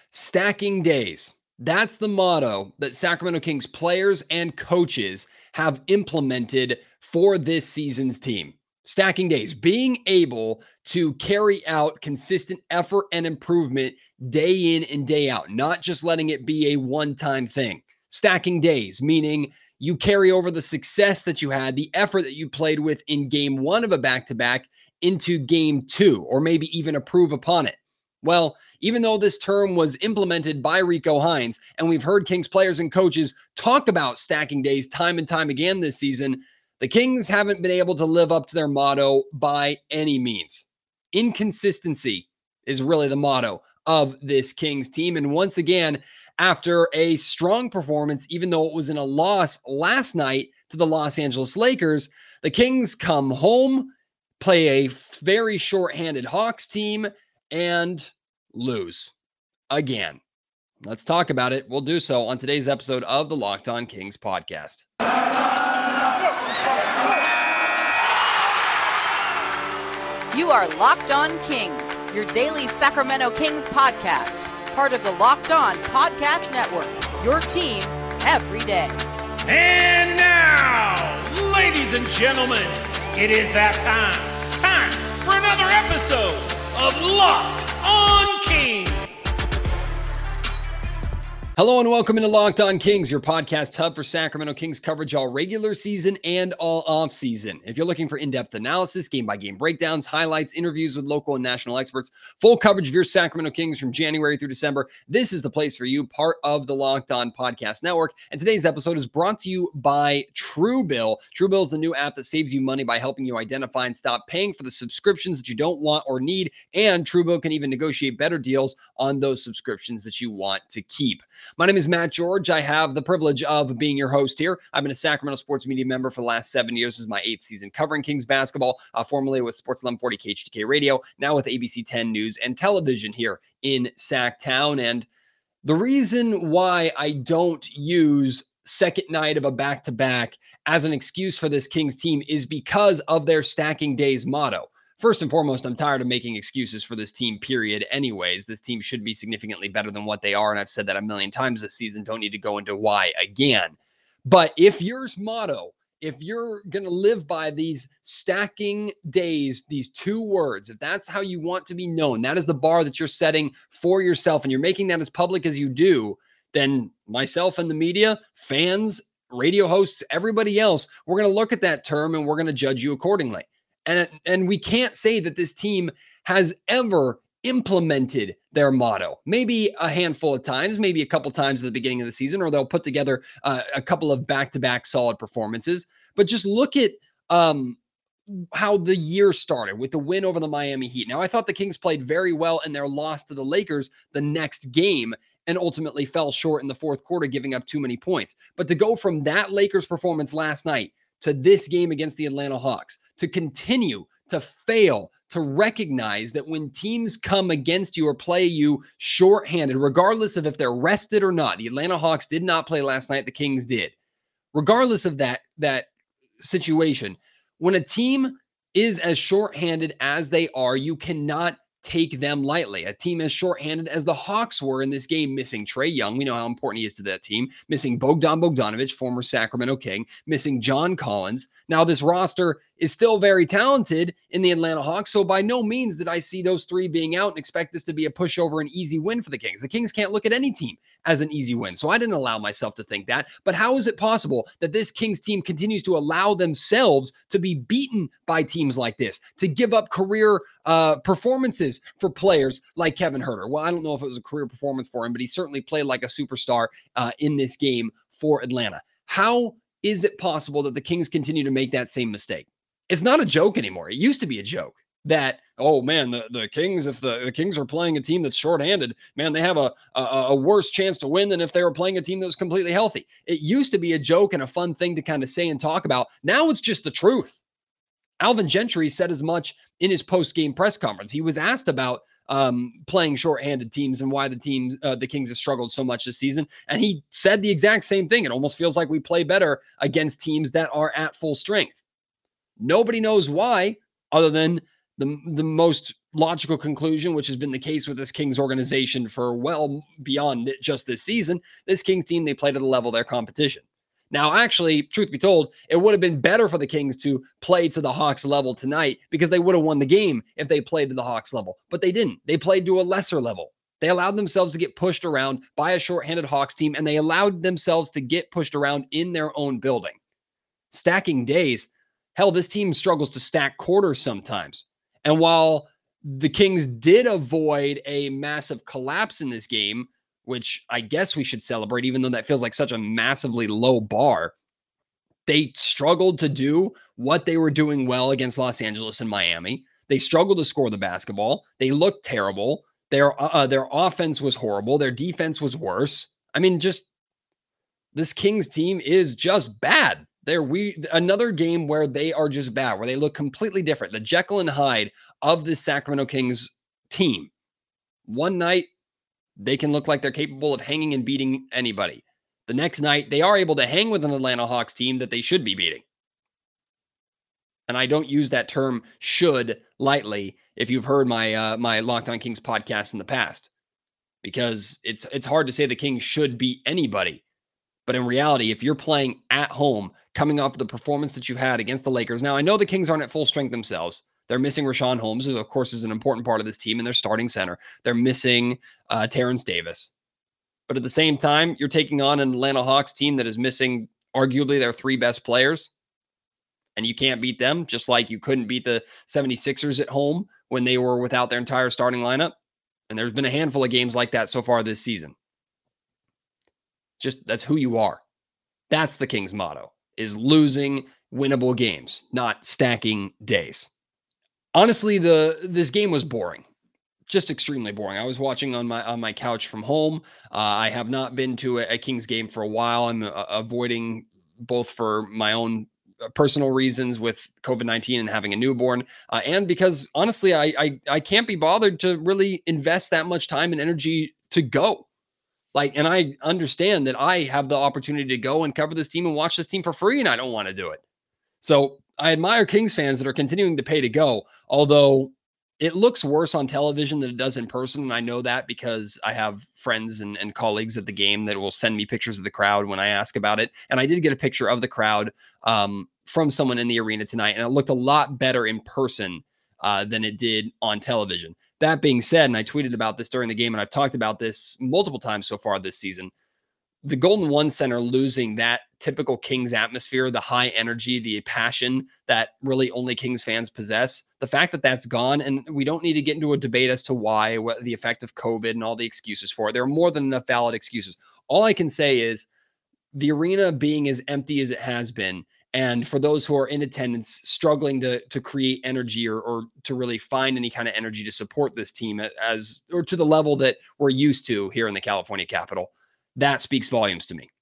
Stacking days. That's the motto that Sacramento Kings players and coaches have implemented for this season's team. Stacking days, being able to carry out consistent effort and improvement day in and day out, not just letting it be a one-time thing. Stacking days, meaning you carry over the success that you had, the effort that you played with in game one of a back-to-back into game two, or maybe even improve upon it. Well, even though this term was implemented by Rico Hines, and we've heard Kings players and coaches talk about stacking days time and time again this season, the Kings haven't been able to live up to their motto by any means. Inconsistency is really the motto of this Kings team. And once again, after a strong performance, even though it was in a loss last night to the Los Angeles Lakers, the Kings come home, play a very shorthanded Hawks team, and lose again. Let's talk about it. We'll do so on today's episode of the Locked On Kings podcast. You are Locked On Kings, your daily Sacramento Kings podcast, part of the Locked On Podcast Network, your team every day. And now, ladies and gentlemen, it is that time for another episode of Locked On Kings. Hello and welcome into Locked On Kings, your podcast hub for Sacramento Kings coverage all regular season and all off season. If you're looking for in-depth analysis, game-by-game breakdowns, highlights, interviews with local and national experts, full coverage of your Sacramento Kings from January through December, this is the place for you, part of the Locked On Podcast Network. And today's episode is brought to you by Truebill. Truebill is the new app that saves you money by helping you identify and stop paying for the subscriptions that you don't want or need. And Truebill can even negotiate better deals on those subscriptions that you want to keep. My name is Matt George. I have the privilege of being your host here. I've been a Sacramento sports media member for the last 7 years. This is my 8th season covering Kings basketball, formerly with Sports 1140 KHTK Radio, now with ABC 10 News and Television here in Sacktown. And the reason why I don't use second night of a back-to-back as an excuse for this Kings team is because of their stacking days motto. First and foremost, I'm tired of making excuses for this team, period. Anyways, this team should be significantly better than what they are, and I've said that a million times this season. Don't need to go into why again. But if your motto, if you're going to live by these stacking days, these two words, if that's how you want to be known, that is the bar that you're setting for yourself, and you're making that as public as you do, then myself and the media, fans, radio hosts, everybody else, we're going to look at that term and we're going to judge you accordingly. And we can't say that this team has ever implemented their motto. Maybe a handful of times, maybe a couple times at the beginning of the season, or they'll put together a couple of back-to-back solid performances. But just look at how the year started with the win over the Miami Heat. Now, I thought the Kings played very well in their loss to the Lakers the next game and ultimately fell short in the fourth quarter, giving up too many points. But to go from that Lakers performance last night to this game against the Atlanta Hawks, to continue to fail to recognize that when teams come against you or play you shorthanded, regardless of if they're rested or not, the Atlanta Hawks did not play last night, the Kings did. Regardless of that situation, when a team is as shorthanded as they are, you cannot take them lightly. A team as shorthanded as the Hawks were in this game, missing Trae Young. We know how important he is to that team. Missing Bogdan Bogdanovic, former Sacramento King. Missing John Collins. Now, this roster is still very talented in the Atlanta Hawks, so by no means did I see those three being out and expect this to be a pushover, an easy win for the Kings. The Kings can't look at any team as an easy win, so I didn't allow myself to think that. But how is it possible that this Kings team continues to allow themselves to be beaten by teams like this, to give up career performances for players like Kevin Huerter? Well, I don't know if it was a career performance for him, but he certainly played like a superstar in this game for Atlanta. How is it possible that the Kings continue to make that same mistake? It's not a joke anymore. It used to be a joke that, oh man, the Kings, if the Kings are playing a team that's shorthanded, man, they have a worse chance to win than if they were playing a team that was completely healthy. It used to be a joke and a fun thing to kind of say and talk about. Now it's just the truth. Alvin Gentry said as much in his post-game press conference. He was asked about playing shorthanded teams and why the Kings have struggled so much this season. And he said the exact same thing. It almost feels like we play better against teams that are at full strength. Nobody knows why, other than the most logical conclusion, which has been the case with this Kings organization for well beyond just this season, this Kings team, they played at a level of their competition. Now, actually, truth be told, it would have been better for the Kings to play to the Hawks level tonight because they would have won the game if they played to the Hawks level, but they didn't. They played to a lesser level. They allowed themselves to get pushed around by a shorthanded Hawks team, and they allowed themselves to get pushed around in their own building. Stacking days, hell, this team struggles to stack quarters sometimes. And while the Kings did avoid a massive collapse in this game, which I guess we should celebrate, even though that feels like such a massively low bar, they struggled to do what they were doing well against Los Angeles and Miami. They struggled to score the basketball. They looked terrible. Their offense was horrible. Their defense was worse. I mean, just this Kings team is just bad. Another game where they are just bad, where they look completely different. The Jekyll and Hyde of the Sacramento Kings team. One night, they can look like they're capable of hanging and beating anybody. The next night, they are able to hang with an Atlanta Hawks team that they should be beating. And I don't use that term should lightly if you've heard my my Locked On Kings podcast in the past, because it's hard to say the Kings should beat anybody. But in reality, if you're playing at home, coming off of the performance that you had against the Lakers, now I know the Kings aren't at full strength themselves. They're missing Richaun Holmes, who of course is an important part of this team, and their starting center. They're missing Terrence Davis. But at the same time, you're taking on an Atlanta Hawks team that is missing arguably their three best players, and you can't beat them, just like you couldn't beat the 76ers at home when they were without their entire starting lineup. And there's been a handful of games like that so far this season. Just that's who you are. That's the Kings' motto, is losing winnable games, not stacking days. Honestly, this game was boring. Just extremely boring. I was watching on my couch from home. I have not been to a Kings game for a while. I'm avoiding both for my own personal reasons with COVID-19 and having a newborn, and because honestly, I can't be bothered to really invest that much time and energy to go. And I understand that I have the opportunity to go and cover this team and watch this team for free, and I don't want to do it. So I admire Kings fans that are continuing to pay to go, although it looks worse on television than it does in person. And I know that because I have friends and colleagues at the game that will send me pictures of the crowd when I ask about it. And I did get a picture of the crowd from someone in the arena tonight, and it looked a lot better in person than it did on television. That being said, and I tweeted about this during the game, and I've talked about this multiple times so far this season, the Golden One Center losing that typical Kings atmosphere, the high energy, the passion that really only Kings fans possess, the fact that that's gone, and we don't need to get into a debate as to why, what the effect of COVID and all the excuses for it. There are more than enough valid excuses. All I can say is the arena being as empty as it has been, and for those who are in attendance, struggling to create energy or to really find any kind of energy to support this team or to the level that we're used to here in the California capital, that speaks volumes to me.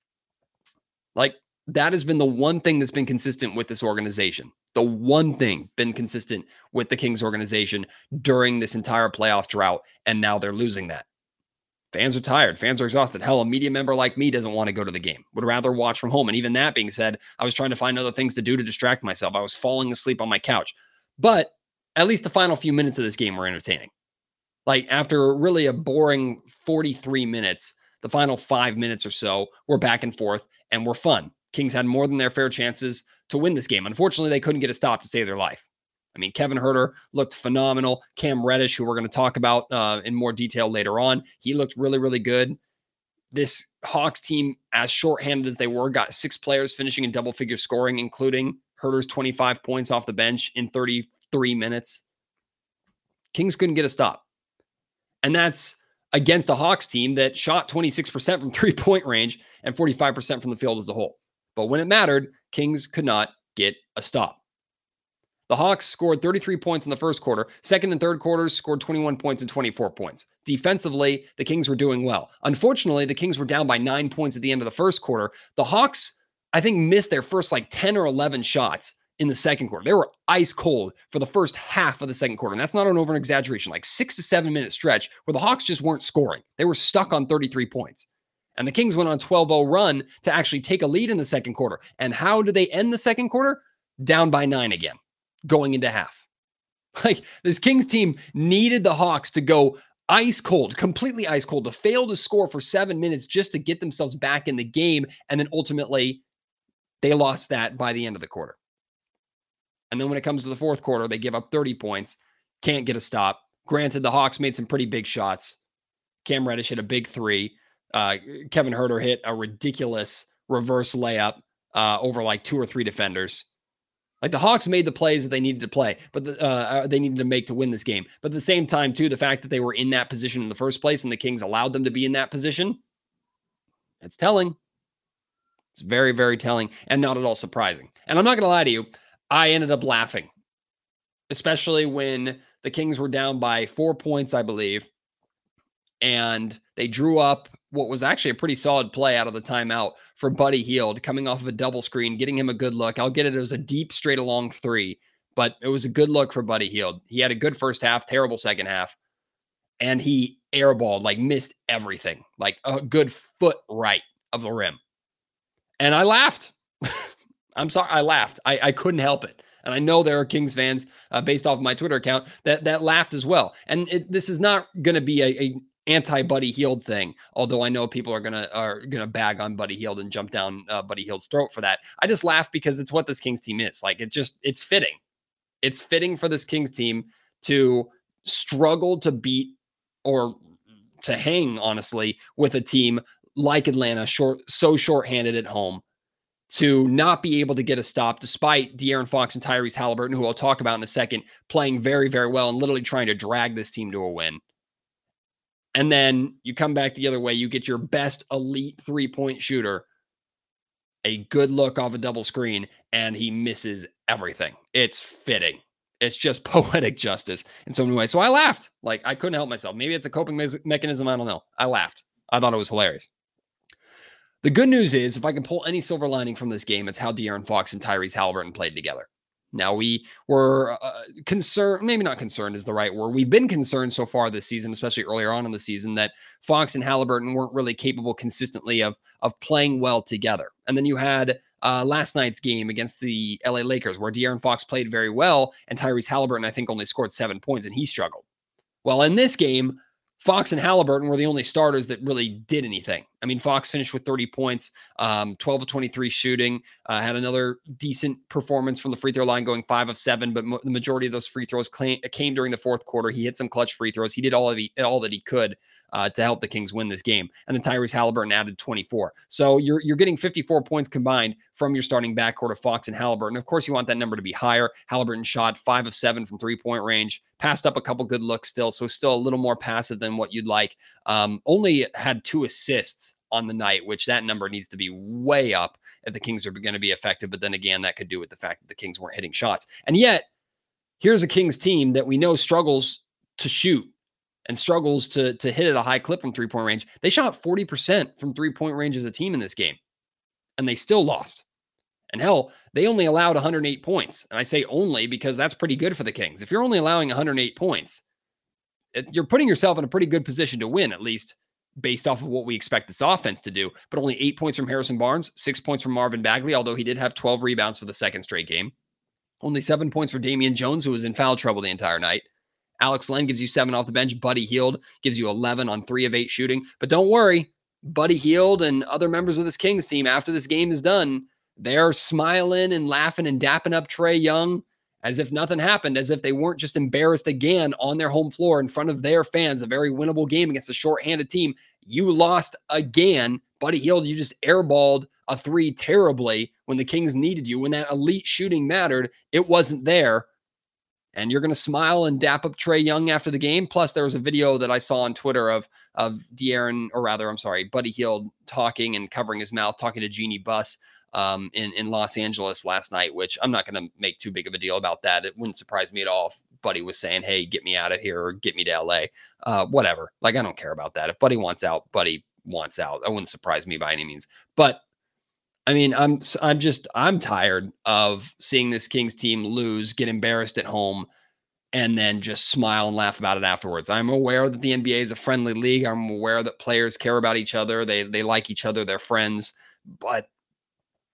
That has been the one thing that's been consistent with this organization. The one thing been consistent with the Kings organization during this entire playoff drought, and now they're losing that. Fans are tired. Fans are exhausted. Hell, a media member like me doesn't want to go to the game, would rather watch from home. And even that being said, I was trying to find other things to do to distract myself. I was falling asleep on my couch. But at least the final few minutes of this game were entertaining. After really a boring 43 minutes, the final 5 minutes or so were back and forth and were fun. Kings had more than their fair chances to win this game. Unfortunately, they couldn't get a stop to save their life. I mean, Kevin Huerter looked phenomenal. Cam Reddish, who we're going to talk about in more detail later on, he looked really, really good. This Hawks team, as shorthanded as they were, got 6 players finishing in double-figure scoring, including Huerter's 25 points off the bench in 33 minutes. Kings couldn't get a stop. And that's against a Hawks team that shot 26% from three-point range and 45% from the field as a whole. But when it mattered, Kings could not get a stop. The Hawks scored 33 points in the first quarter. Second and third quarters scored 21 points and 24 points. Defensively, the Kings were doing well. Unfortunately, the Kings were down by 9 points at the end of the first quarter. The Hawks, I think, missed their first 10 or 11 shots in the second quarter. They were ice cold for the first half of the second quarter. And that's not an over-exaggeration, 6 to 7 minute stretch where the Hawks just weren't scoring. They were stuck on 33 points. And the Kings went on a 12-0 run to actually take a lead in the second quarter. And how did they end the second quarter? Down by 9 again, going into half. Like, this Kings team needed the Hawks to go ice cold, completely ice cold, to fail to score for 7 minutes just to get themselves back in the game. And then ultimately, they lost that by the end of the quarter. And then when it comes to the fourth quarter, they give up 30 points, can't get a stop. Granted, the Hawks made some pretty big shots. Cam Reddish hit a big three. Kevin Huerter hit a ridiculous reverse layup over like 2 or 3 defenders. Like, the Hawks made the plays that they needed to play, but they needed to make to win this game. But at the same time, too, the fact that they were in that position in the first place and the Kings allowed them to be in that position, it's telling. It's very, very telling and not at all surprising. And I'm not going to lie to you, I ended up laughing, especially when the Kings were down by 4 points, I believe, and they drew up what was actually a pretty solid play out of the timeout for Buddy Hield, coming off of a double screen, getting him a good look. I'll get it. It was a deep, straight along three, but it was a good look for Buddy Hield. He had a good first half, terrible second half, and he airballed, like missed everything, like a good foot right of the rim. And I laughed. I'm sorry, I laughed. I couldn't help it. And I know there are Kings fans, based off of my Twitter account, that laughed as well. And this is not going to be a anti-Buddy Hield thing, although I know people are gonna bag on Buddy Hield and jump down Buddy Hield's throat for that. I just laugh because it's what this Kings team is. Like, it's fitting. It's fitting for this Kings team to struggle to beat or to hang, honestly, with a team like Atlanta, so shorthanded at home, to not be able to get a stop despite De'Aaron Fox and Tyrese Halliburton, who I'll talk about in a second, playing very, very well and literally trying to drag this team to a win. And then you come back the other way, you get your best elite three-point shooter a good look off a double screen, and he misses everything. It's fitting. It's just poetic justice in so many ways. So I laughed. Like, I couldn't help myself. Maybe it's a coping mechanism. I don't know. I laughed. I thought it was hilarious. The good news is, if I can pull any silver lining from this game, it's how De'Aaron Fox and Tyrese Halliburton played together. Now, we were concerned, maybe not concerned is the right word. We've been concerned so far this season, especially earlier on in the season, that Fox and Halliburton weren't really capable consistently of playing well together. And then you had last night's game against the LA Lakers, where De'Aaron Fox played very well, and Tyrese Halliburton, I think, only scored 7 points, and he struggled. Well, in this game, Fox and Halliburton were the only starters that really did anything. I mean, Fox finished with 30 points, 12 of 23 shooting, had another decent performance from the free throw line, going 5 of 7, but the majority of those free throws came during the fourth quarter. He hit some clutch free throws. He did all that he could to help the Kings win this game. And then Tyrese Halliburton added 24. So you're getting 54 points combined from your starting backcourt of Fox and Halliburton. Of course, you want that number to be higher. Halliburton shot 5 of 7 from three-point range, passed up a couple good looks still, so still a little more passive than what you'd like. Only had 2 assists on the night, which that number needs to be way up if the Kings are going to be effective. But then again, that could do with the fact that the Kings weren't hitting shots. And yet, here's a Kings team that we know struggles to shoot and struggles to hit at a high clip from three-point range. They shot 40% from three-point range as a team in this game, and they still lost. And hell, they only allowed 108 points. And I say only because that's pretty good for the Kings. If you're only allowing 108 points, you're putting yourself in a pretty good position to win, at least based off of what we expect this offense to do. But only 8 points from Harrison Barnes, 6 points from Marvin Bagley, although he did have 12 rebounds for the second straight game. Only 7 points for Damian Jones, who was in foul trouble the entire night. Alex Len gives you 7 off the bench. Buddy Hield gives you 11 on 3 of 8 shooting. But don't worry, Buddy Hield and other members of this Kings team, after this game is done, they're smiling and laughing and dapping up Trae Young as if nothing happened, as if they weren't just embarrassed again on their home floor in front of their fans. A very winnable game against a shorthanded team. You lost again. Buddy Hield, you just airballed a 3 terribly when the Kings needed you. When that elite shooting mattered, it wasn't there. And you're going to smile and dap up Trae Young after the game. Plus, there was a video that I saw on Twitter of Buddy Hield talking and covering his mouth, talking to Jeannie Buss in Los Angeles last night, which I'm not going to make too big of a deal about that. It wouldn't surprise me at all if Buddy was saying, hey, get me out of here or get me to LA. Whatever. Like, I don't care about that. If Buddy wants out, Buddy wants out. That wouldn't surprise me by any means. But I mean, I'm tired of seeing this Kings team lose, get embarrassed at home, and then just smile and laugh about it afterwards. I'm aware that the NBA is a friendly league. I'm aware that players care about each other. They like each other. They're friends. But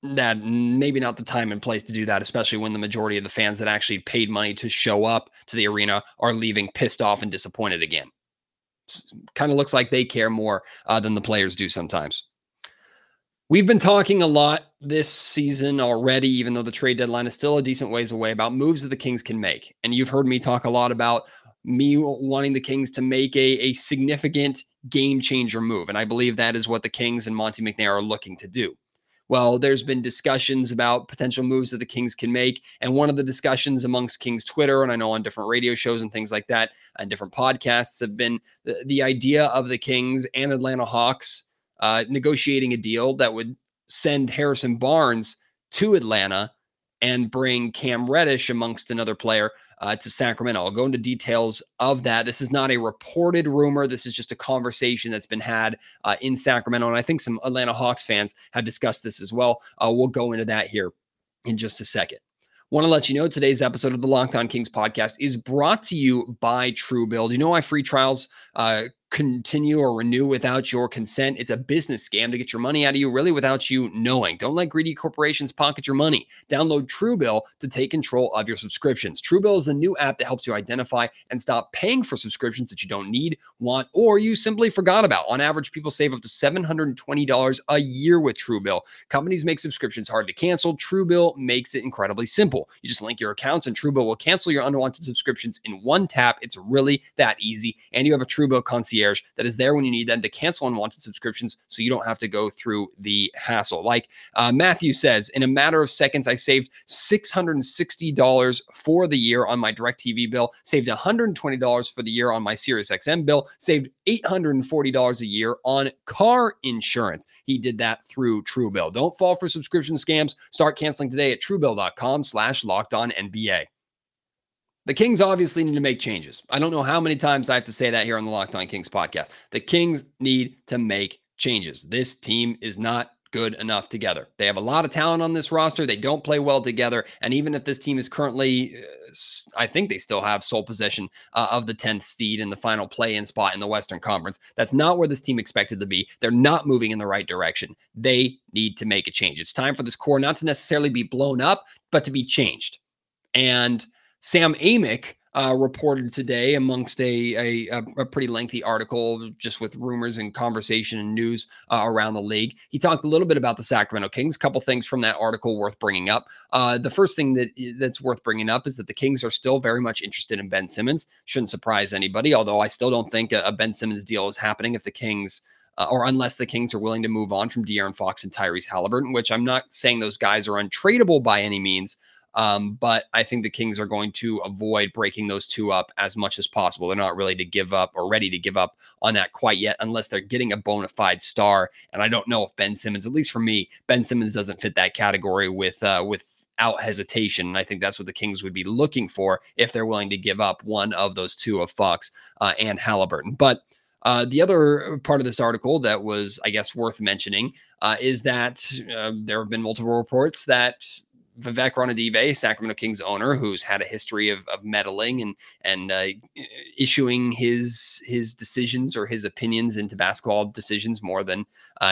that maybe not the time and place to do that, especially when the majority of the fans that actually paid money to show up to the arena are leaving pissed off and disappointed again. Kind of looks like they care more than the players do sometimes. We've been talking a lot this season already, even though the trade deadline is still a decent ways away, about moves that the Kings can make. And you've heard me talk a lot about me wanting the Kings to make a significant game changer move. And I believe that is what the Kings and Monte McNair are looking to do. Well, there's been discussions about potential moves that the Kings can make. And one of the discussions amongst Kings Twitter, and I know on different radio shows and things like that, and different podcasts, have been the idea of the Kings and Atlanta Hawks negotiating a deal that would send Harrison Barnes to Atlanta and bring Cam Reddish amongst another player to Sacramento. I'll go into details of that. This is not a reported rumor. This is just a conversation that's been had in Sacramento. And I think some Atlanta Hawks fans have discussed this as well. We'll go into that here in just a second. Want to let you know today's episode of the Locked On Kings podcast is brought to you by Truebill. Do you know why free trials continue or renew without your consent? It's a business scam to get your money out of you, really, without you knowing. Don't let greedy corporations pocket your money. Download Truebill to take control of your subscriptions. Truebill is the new app that helps you identify and stop paying for subscriptions that you don't need, want, or you simply forgot about. On average, people save up to $720 a year with Truebill. Companies make subscriptions hard to cancel. Truebill makes it incredibly simple. You just link your accounts and Truebill will cancel your unwanted subscriptions in one tap. It's really that easy. And you have a Truebill concierge that is there when you need them to cancel unwanted subscriptions so you don't have to go through the hassle. Like Matthew says, in a matter of seconds, I saved $660 for the year on my DirecTV bill, saved $120 for the year on my SiriusXM bill, saved $840 a year on car insurance. He did that through Truebill. Don't fall for subscription scams. Start canceling today at Truebill.com/LockedOnNBA. The Kings obviously need to make changes. I don't know how many times I have to say that here on the Locked On Kings podcast. The Kings need to make changes. This team is not good enough together. They have a lot of talent on this roster. They don't play well together. And even if this team is currently, I think they still have sole possession of the 10th seed in the final play-in spot in the Western Conference. That's not where this team expected to be. They're not moving in the right direction. They need to make a change. It's time for this core not to necessarily be blown up, but to be changed. And Sam Amick reported today amongst a pretty lengthy article just with rumors and conversation and news around the league. He talked a little bit about the Sacramento Kings. A couple things from that article worth bringing up. The first thing that's worth bringing up is that the Kings are still very much interested in Ben Simmons. Shouldn't surprise anybody, although I still don't think a Ben Simmons deal is happening if the Kings or unless the Kings are willing to move on from De'Aaron Fox and Tyrese Halliburton, which I'm not saying those guys are untradeable by any means. But I think the Kings are going to avoid breaking those two up as much as possible. They're not really to give up or ready to give up on that quite yet, unless they're getting a bona fide star. And I don't know if Ben Simmons, at least for me, Ben Simmons doesn't fit that category without hesitation. And I think that's what the Kings would be looking for if they're willing to give up one of those two of Fox and Halliburton. But the other part of this article that was, I guess, worth mentioning is that there have been multiple reports that Vivek Ranadive, Sacramento Kings owner, who's had a history of meddling and issuing his decisions or his opinions into basketball decisions more than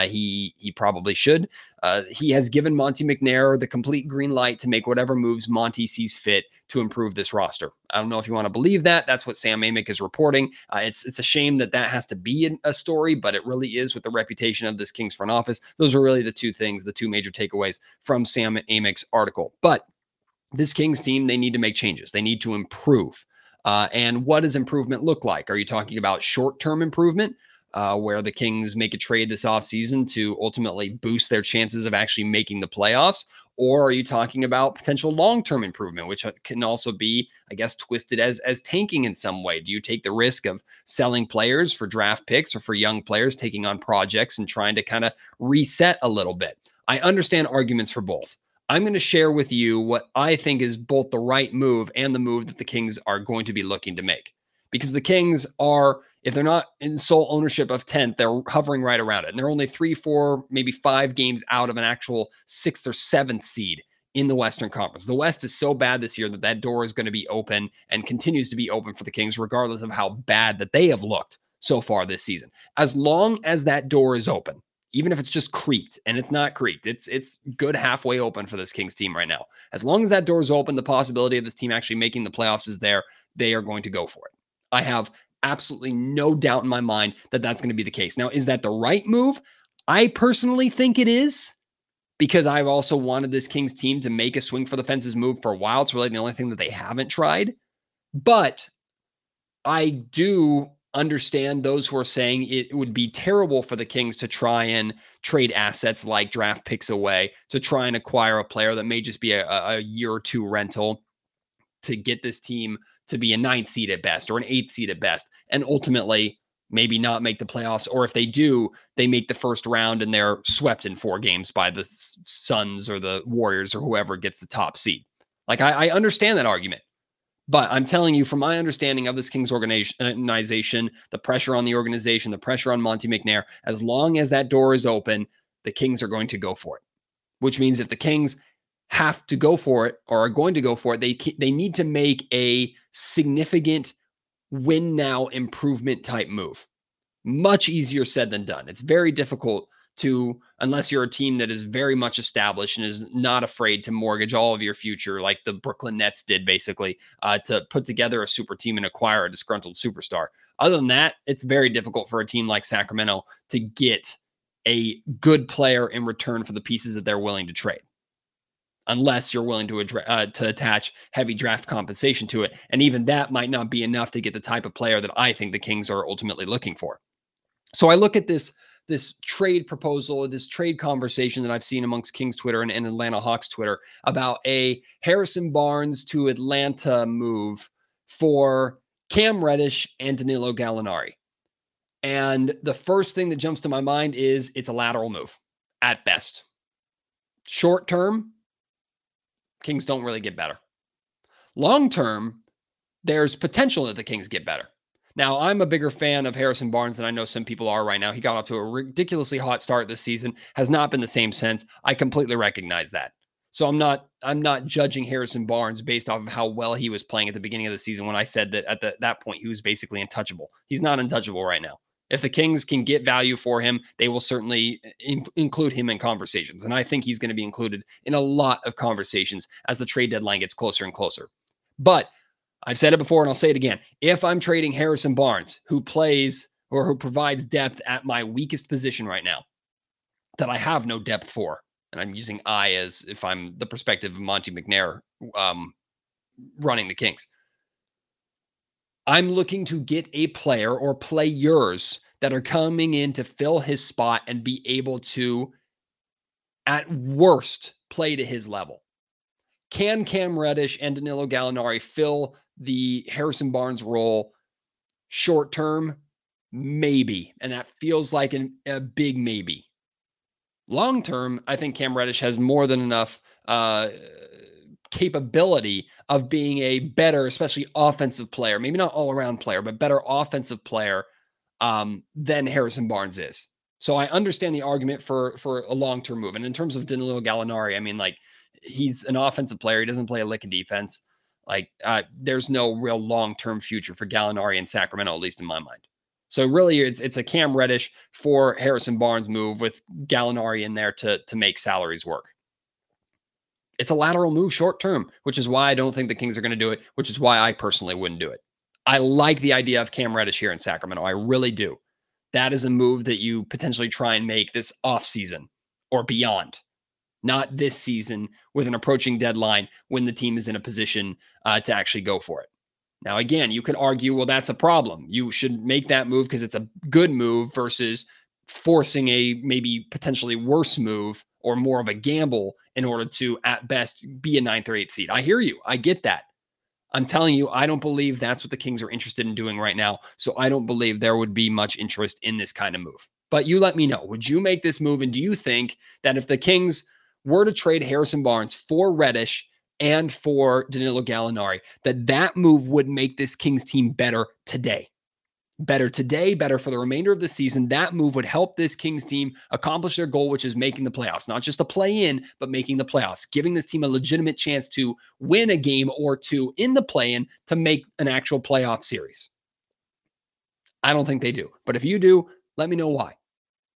he probably should. He has given Monte McNair the complete green light to make whatever moves Monte sees fit to improve this roster. I don't know if you want to believe that. That's what Sam Amick is reporting. It's a shame that has to be a story, but it really is with the reputation of this Kings front office. Those are really the two major takeaways from Sam Amick's article. But this Kings team, they need to make changes. They need to improve. And what does improvement look like? Are you talking about short-term improvement? Where the Kings make a trade this offseason to ultimately boost their chances of actually making the playoffs? Or are you talking about potential long-term improvement, which can also be, I guess, twisted as tanking in some way? Do you take the risk of selling players for draft picks or for young players taking on projects and trying to kind of reset a little bit? I understand arguments for both. I'm going to share with you what I think is both the right move and the move that the Kings are going to be looking to make. Because the Kings are, if they're not in sole ownership of 10th, they're hovering right around it. And they're only 3, 4, maybe 5 games out of an actual 6th or 7th seed in the Western Conference. The West is so bad this year that door is going to be open and continues to be open for the Kings, regardless of how bad that they have looked so far this season. As long as that door is open, even if it's just creaked, and it's not creaked, it's good halfway open for this Kings team right now. As long as that door is open, the possibility of this team actually making the playoffs is there. They are going to go for it. I have absolutely no doubt in my mind that that's going to be the case. Now, is that the right move? I personally think it is, because I've also wanted this Kings team to make a swing for the fences move for a while. It's really the only thing that they haven't tried. But I do understand those who are saying it would be terrible for the Kings to try and trade assets like draft picks away to try and acquire a player that may just be a year or two rental to get this team to be a 9th seed at best or an 8th seed at best, and ultimately maybe not make the playoffs. Or if they do, they make the first round and they're swept in 4 games by the Suns or the Warriors or whoever gets the top seed. Like, I understand that argument. But I'm telling you, from my understanding of this Kings organization, the pressure on the organization, the pressure on Monte McNair, as long as that door is open, the Kings are going to go for it. Which means if the Kings have to go for it or are going to go for it, they need to make a significant win now improvement type move. Much easier said than done. It's very difficult to, unless you're a team that is very much established and is not afraid to mortgage all of your future, like the Brooklyn Nets did basically, to put together a super team and acquire a disgruntled superstar. Other than that, it's very difficult for a team like Sacramento to get a good player in return for the pieces that they're willing to trade, unless you're willing to attach heavy draft compensation to it. And even that might not be enough to get the type of player that I think the Kings are ultimately looking for. So I look at this trade proposal, this trade conversation that I've seen amongst Kings Twitter and Atlanta Hawks Twitter about a Harrison Barnes to Atlanta move for Cam Reddish and Danilo Gallinari. And the first thing that jumps to my mind is it's a lateral move at best. Short term, Kings don't really get better. Long term, there's potential that the Kings get better. Now, I'm a bigger fan of Harrison Barnes than I know some people are right now. He got off to a ridiculously hot start this season, has not been the same since. I completely recognize that. So I'm not judging Harrison Barnes based off of how well he was playing at the beginning of the season when I said that at that point he was basically untouchable. He's not untouchable right now. If the Kings can get value for him, they will certainly include him in conversations. And I think he's going to be included in a lot of conversations as the trade deadline gets closer and closer. But I've said it before and I'll say it again. If I'm trading Harrison Barnes, who plays or who provides depth at my weakest position right now, that I have no depth for, and I'm using I as if I'm the perspective of Monte McNair running the Kings, I'm looking to get a player or players that are coming in to fill his spot and be able to, at worst, play to his level. Can Cam Reddish and Danilo Gallinari fill the Harrison Barnes role short term? Maybe. And that feels like a big maybe. Long term, I think Cam Reddish has more than enough capability of being a better, especially offensive player, maybe not all around player, but better offensive player than Harrison Barnes is. So I understand the argument for a long-term move. And in terms of Danilo Gallinari, I mean, like, he's an offensive player. He doesn't play a lick of defense. Like, there's no real long-term future for Gallinari in Sacramento, at least in my mind. So really, it's a Cam Reddish for Harrison Barnes move with Gallinari in there to make salaries work. It's a lateral move short term, which is why I don't think the Kings are going to do it, which is why I personally wouldn't do it. I like the idea of Cam Reddish here in Sacramento. I really do. That is a move that you potentially try and make this offseason or beyond. Not this season with an approaching deadline when the team is in a position to actually go for it. Now, again, you could argue, well, that's a problem. You should make that move because it's a good move versus forcing a maybe potentially worse move or more of a gamble in order to, at best, be a 9th or 8th seed. I hear you. I get that. I'm telling you, I don't believe that's what the Kings are interested in doing right now. So I don't believe there would be much interest in this kind of move. But you let me know. Would you make this move? And do you think that if the Kings were to trade Harrison Barnes for Reddish and for Danilo Gallinari, that move would make this Kings team better today? Better today, better for the remainder of the season. That move would help this Kings team accomplish their goal, which is making the playoffs. Not just a play-in, but making the playoffs, giving this team a legitimate chance to win a game or two in the play-in to make an actual playoff series. I don't think they do. But if you do, let me know why.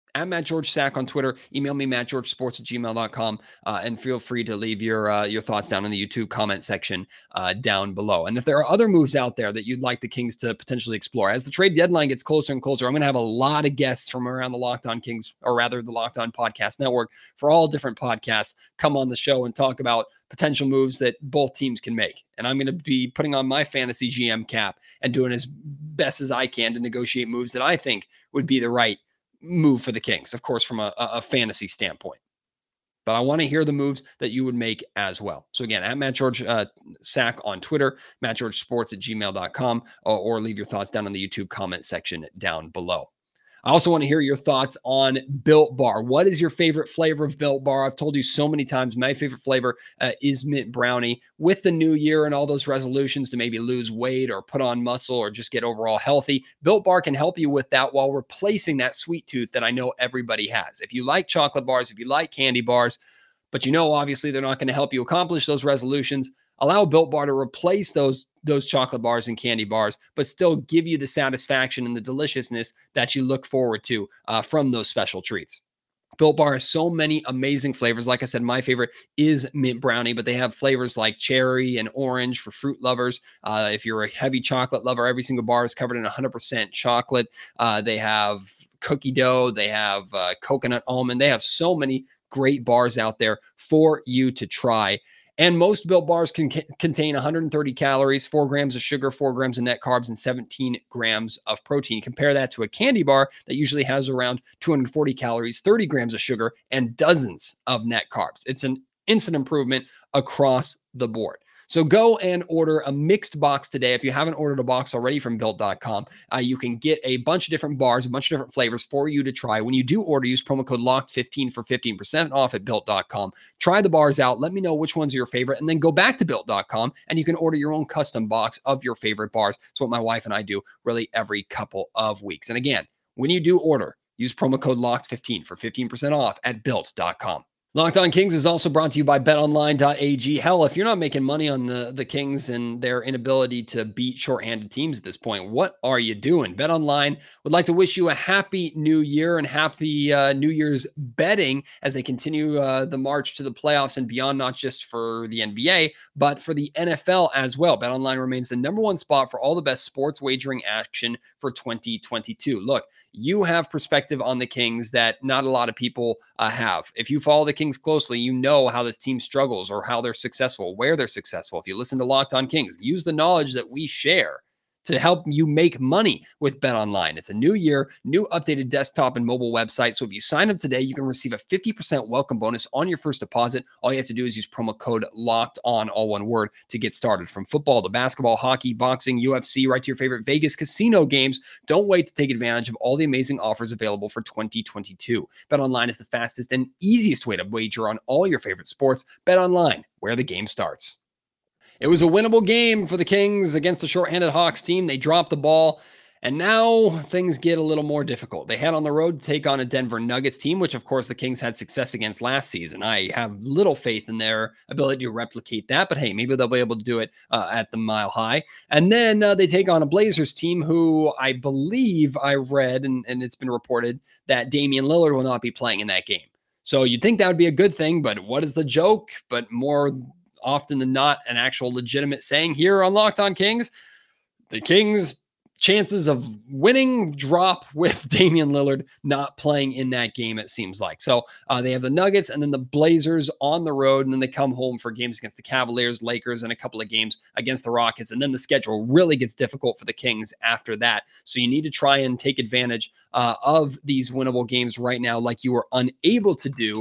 at Matt George Sack on Twitter. Email me, mattgeorgesports@gmail.com, and feel free to leave your thoughts down in the YouTube comment section down below. And if there are other moves out there that you'd like the Kings to potentially explore, as the trade deadline gets closer and closer, I'm going to have a lot of guests from around the Locked On Kings, or rather the Locked On Podcast Network, for all different podcasts, come on the show and talk about potential moves that both teams can make. And I'm going to be putting on my fantasy GM cap and doing as best as I can to negotiate moves that I think would be the right move for the Kings, of course, from a fantasy standpoint. But I want to hear the moves that you would make as well. So again, at Matt George Sack on Twitter, mattgeorgesports@gmail.com, or leave your thoughts down in the YouTube comment section down below. I also want to hear your thoughts on Built Bar. What is your favorite flavor of Built Bar? I've told you so many times, my favorite flavor is mint brownie. With the new year and all those resolutions to maybe lose weight or put on muscle or just get overall healthy, Built Bar can help you with that while replacing that sweet tooth that I know everybody has. If you like chocolate bars, if you like candy bars, but you know obviously they're not going to help you accomplish those resolutions, allow Built Bar to replace those chocolate bars and candy bars, but still give you the satisfaction and the deliciousness that you look forward to from those special treats. Built Bar has so many amazing flavors. Like I said, my favorite is mint brownie, but they have flavors like cherry and orange for fruit lovers. If you're a heavy chocolate lover, every single bar is covered in 100% chocolate. They have cookie dough. They have coconut almond. They have so many great bars out there for you to try. And most Built Bars can contain 130 calories, 4 grams of sugar, 4 grams of net carbs, and 17 grams of protein. Compare that to a candy bar that usually has around 240 calories, 30 grams of sugar, and dozens of net carbs. It's an instant improvement across the board. So go and order a mixed box today. If you haven't ordered a box already from Built.com, you can get a bunch of different bars, a bunch of different flavors for you to try. When you do order, use promo code LOCKED15 for 15% off at Built.com. Try the bars out. Let me know which ones are your favorite, and then go back to Built.com, and you can order your own custom box of your favorite bars. It's what my wife and I do really every couple of weeks. And again, when you do order, use promo code LOCKED15 for 15% off at Built.com. Locked On Kings is also brought to you by betonline.ag. Hell, if you're not making money on the Kings and their inability to beat shorthanded teams at this point, what are you doing? BetOnline would like to wish you a happy new year and happy New Year's betting as they continue the march to the playoffs and beyond, not just for the NBA, but for the NFL as well. BetOnline remains the number one spot for all the best sports wagering action for 2022. Look, you have perspective on the Kings that not a lot of people have. If you follow the Kings closely, you know how this team struggles or how they're successful, where they're successful. If you listen to Locked On Kings, use the knowledge that we share to help you make money with BetOnline. It's a new year, new updated desktop and mobile website. So if you sign up today, you can receive a 50% welcome bonus on your first deposit. All you have to do is use promo code LOCKEDON, all one word, to get started. From football to basketball, hockey, boxing, UFC, right to your favorite Vegas casino games. Don't wait to take advantage of all the amazing offers available for 2022. BetOnline is the fastest and easiest way to wager on all your favorite sports. BetOnline, where the game starts. It was a winnable game for the Kings against the shorthanded Hawks team. They dropped the ball, and now things get a little more difficult. They head on the road to take on a Denver Nuggets team, which, of course, the Kings had success against last season. I have little faith in their ability to replicate that, but hey, maybe they'll be able to do it at the Mile High. And then they take on a Blazers team who I believe I read, and it's been reported, that Damian Lillard will not be playing in that game. So you'd think that would be a good thing, but what is the joke? But more often than not, an actual legitimate saying here on Locked On Kings. The Kings' chances of winning drop with Damian Lillard not playing in that game, it seems like. So they have the Nuggets and then the Blazers on the road, and then they come home for games against the Cavaliers, Lakers, and a couple of games against the Rockets. And then the schedule really gets difficult for the Kings after that. So you need to try and take advantage of these winnable games right now, like you were unable to do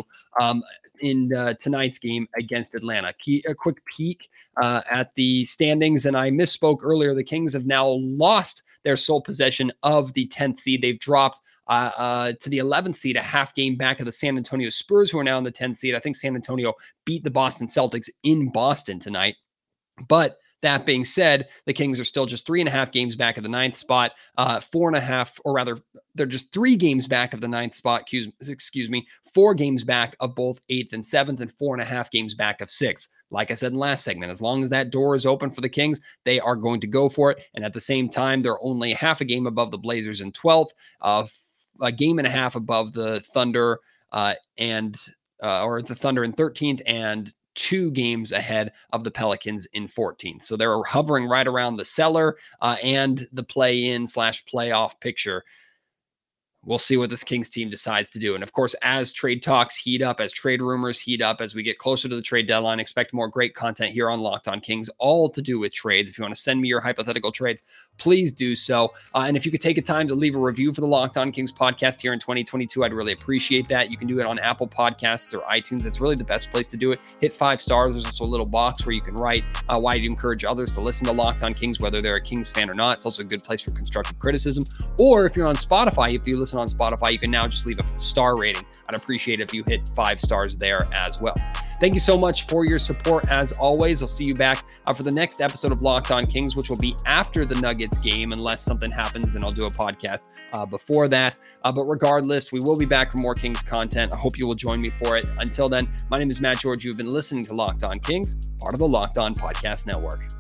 in tonight's game against Atlanta. A quick peek at the standings, and I misspoke earlier. The Kings have now lost their sole possession of the 10th seed. They've dropped to the 11th seed, a half game back of the San Antonio Spurs, who are now in the 10th seed. I think San Antonio beat the Boston Celtics in Boston tonight. But that being said, the Kings are still just 3.5 games back of the 9th spot, 4.5, or rather, they're just 3 games back of the 9th spot, 4 games back of both 8th and 7th, and 4.5 games back of 6th. Like I said in last segment, as long as that door is open for the Kings, they are going to go for it. And at the same time, they're only half a game above the Blazers in 12th, a game and a half above the Thunder or the Thunder in 13th, and 2 games ahead of the Pelicans in 14th. So they're hovering right around the cellar and the play-in / playoff picture. We'll see what this Kings team decides to do. And of course, as trade talks heat up, as trade rumors heat up, as we get closer to the trade deadline, expect more great content here on Locked On Kings, all to do with trades. If you want to send me your hypothetical trades, please do so. And if you could take a time to leave a review for the Locked On Kings podcast here in 2022, I'd really appreciate that. You can do it on Apple Podcasts or iTunes. It's really the best place to do it. Hit 5 stars. There's also a little box where you can write why you encourage others to listen to Locked On Kings, whether they're a Kings fan or not. It's also a good place for constructive criticism. Or if you're on Spotify, if you listen on Spotify, you can now just leave a star rating. I'd appreciate it if you hit 5 stars there as well. Thank you so much for your support. As always, I'll see you back for the next episode of Locked On Kings, which will be after the Nuggets game, unless something happens, and I'll do a podcast before that. But regardless, we will be back for more Kings content. I hope you will join me for it. Until then, my name is Matt George. You've been listening to Locked On Kings, part of the Locked On Podcast Network.